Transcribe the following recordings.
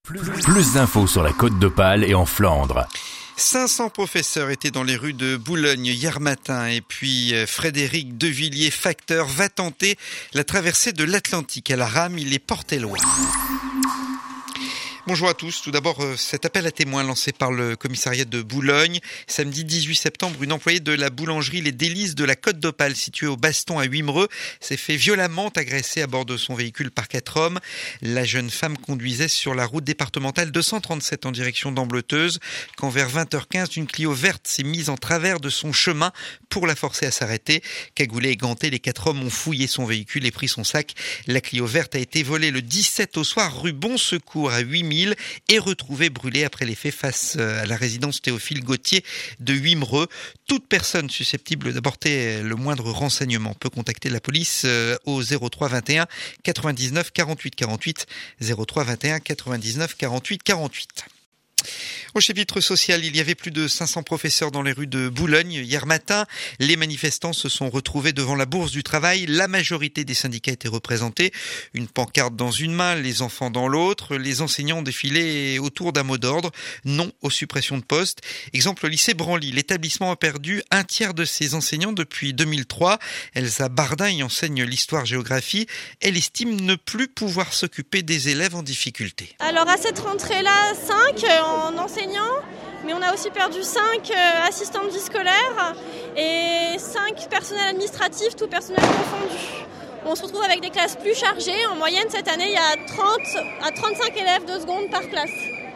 Plus d'infos sur la Côte d'Opale et en Flandre. 500 professeurs étaient dans les rues de Boulogne hier matin et puis Frédéric Devilliers, facteur, va tenter la traversée de l'Atlantique à la rame. Il est porté loin. Bonjour à tous. Tout d'abord, cet appel à témoins lancé par le commissariat de Boulogne. Samedi 18 septembre, une employée de la boulangerie Les Délices de la Côte d'Opale, située au Baston à Wimereux, s'est fait violemment agresser à bord de son véhicule par 4 hommes. La jeune femme conduisait sur la route départementale 237 en direction d'Ambleteuse quand vers 20h15, une Clio verte s'est mise en travers de son chemin pour la forcer à s'arrêter. Cagoulés et gantés, les 4 hommes ont fouillé son véhicule et pris son sac. La Clio verte a été volée le 17 au soir rue Bon Secours à 8000 et retrouvée brûlée après les faits face à la résidence Théophile Gauthier de Wimereux. Toute personne susceptible d'apporter le moindre renseignement peut contacter la police au 03 21 99 48 48 03 21 99 48 48. Au chapitre social, il y avait plus de 500 professeurs dans les rues de Boulogne hier matin. Les manifestants se sont retrouvés devant la Bourse du Travail. La majorité des syndicats étaient représentés. Une pancarte dans une main, les enfants dans l'autre. Les enseignants défilaient autour d'un mot d'ordre. Non aux suppressions de postes. Exemple, au lycée Branly. L'établissement a perdu un tiers de ses enseignants depuis 2003. Elsa Bardin y enseigne l'histoire-géographie. Elle estime ne plus pouvoir s'occuper des élèves en difficulté. Alors à cette rentrée-là, 5 en enseignants, mais on a aussi perdu 5 assistants de vie scolaire et 5 personnels administratifs, tout personnel confondu. On se retrouve avec des classes plus chargées. En moyenne, cette année, il y a 30 à 35 élèves de seconde par classe.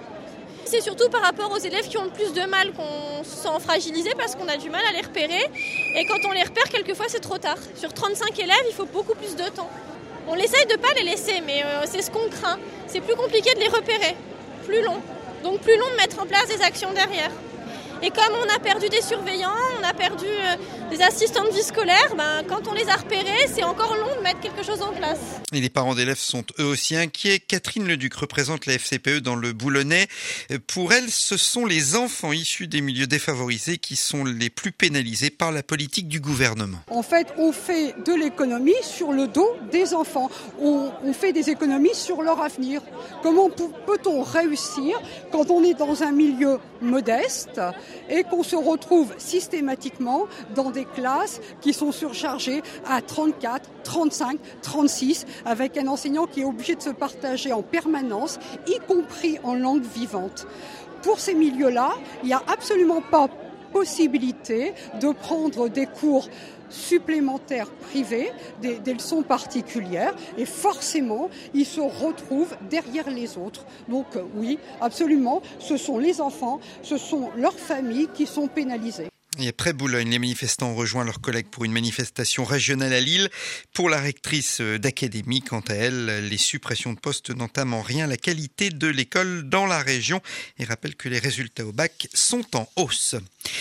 C'est surtout par rapport aux élèves qui ont le plus de mal qu'on se sent fragilisé parce qu'on a du mal à les repérer. Et quand on les repère, quelquequefois, c'est trop tard. Sur 35 élèves, il faut beaucoup plus de temps. On essaye de ne pas les laisser, mais c'est ce qu'on craint. C'est plus compliqué de les repérer, plus long. Donc plus long de mettre en place des actions derrière. Et comme on a perdu des surveillants, on a perdu des assistants de vie scolaire, quand on les a repérés, c'est encore long de mettre quelque chose en place. Et les parents d'élèves sont eux aussi inquiets. Catherine Leduc représente la FCPE dans le Boulonnais. Pour elle, ce sont les enfants issus des milieux défavorisés qui sont les plus pénalisés par la politique du gouvernement. En fait, on fait de l'économie sur le dos des enfants. On fait des économies sur leur avenir. Comment peut-on réussir quand on est dans un milieu modeste et qu'on se retrouve systématiquement dans des classes qui sont surchargées à 34, 35, 36, avec un enseignant qui est obligé de se partager en permanence, y compris en langue vivante. Pour ces milieux-là, il n'y a absolument pas possibilité de prendre des cours supplémentaires privés, des leçons particulières, et forcément, ils se retrouvent derrière les autres. Donc oui, absolument, ce sont les enfants, ce sont leurs familles qui sont pénalisées. Et après Boulogne, les manifestants ont rejoint leurs collègues pour une manifestation régionale à Lille. Pour la rectrice d'académie, quant à elle, les suppressions de postes n'entament en rien la qualité de l'école dans la région et rappelle que les résultats au bac sont en hausse.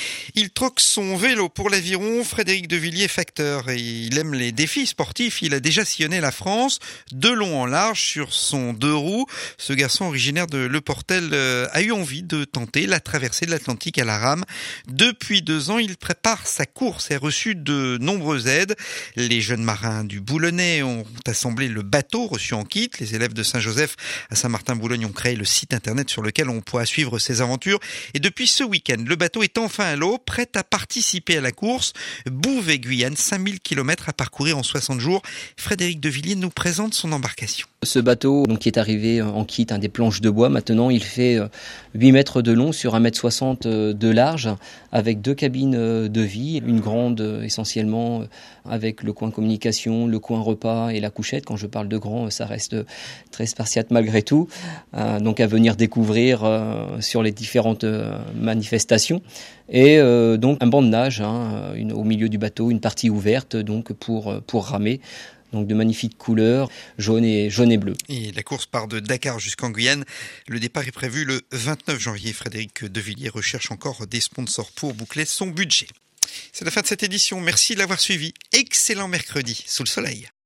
Il troque son vélo pour l'aviron. Frédéric Devilliers, facteur, et il aime les défis sportifs. Il a déjà sillonné la France, de long en large, sur son 2 roues. Ce garçon originaire de Le Portel a eu envie de tenter la traversée de l'Atlantique à la rame. Depuis 2 ans, il prépare sa course et a reçu de nombreuses aides. Les jeunes marins du Boulonnais ont assemblé le bateau reçu en kit. Les élèves de Saint-Joseph à Saint-Martin-Boulogne ont créé le site internet sur lequel on pourra suivre ses aventures. Et depuis ce week-end, le bateau est enfin à l'eau, prêt à participer à la course. Bouvet-Guyane, 5000 km à parcourir en 60 jours. Frédéric Devilliers nous présente son embarcation. Ce bateau qui est arrivé en kit, des planches de bois, maintenant il fait 8 mètres de long sur 1,60 m de large, avec 2 cabines de vie, une grande essentiellement avec le coin communication, le coin repas et la couchette. Quand je parle de grand, ça reste très spartiate malgré tout, donc à venir découvrir sur les différentes manifestations. Et donc un banc de nage au milieu du bateau, une partie ouverte donc pour ramer. Donc de magnifiques couleurs, jaune et bleu. Et la course part de Dakar jusqu'en Guyane. Le départ est prévu le 29 janvier. Frédéric Devilliers recherche encore des sponsors pour boucler son budget. C'est la fin de cette édition. Merci de l'avoir suivi. Excellent mercredi sous le soleil.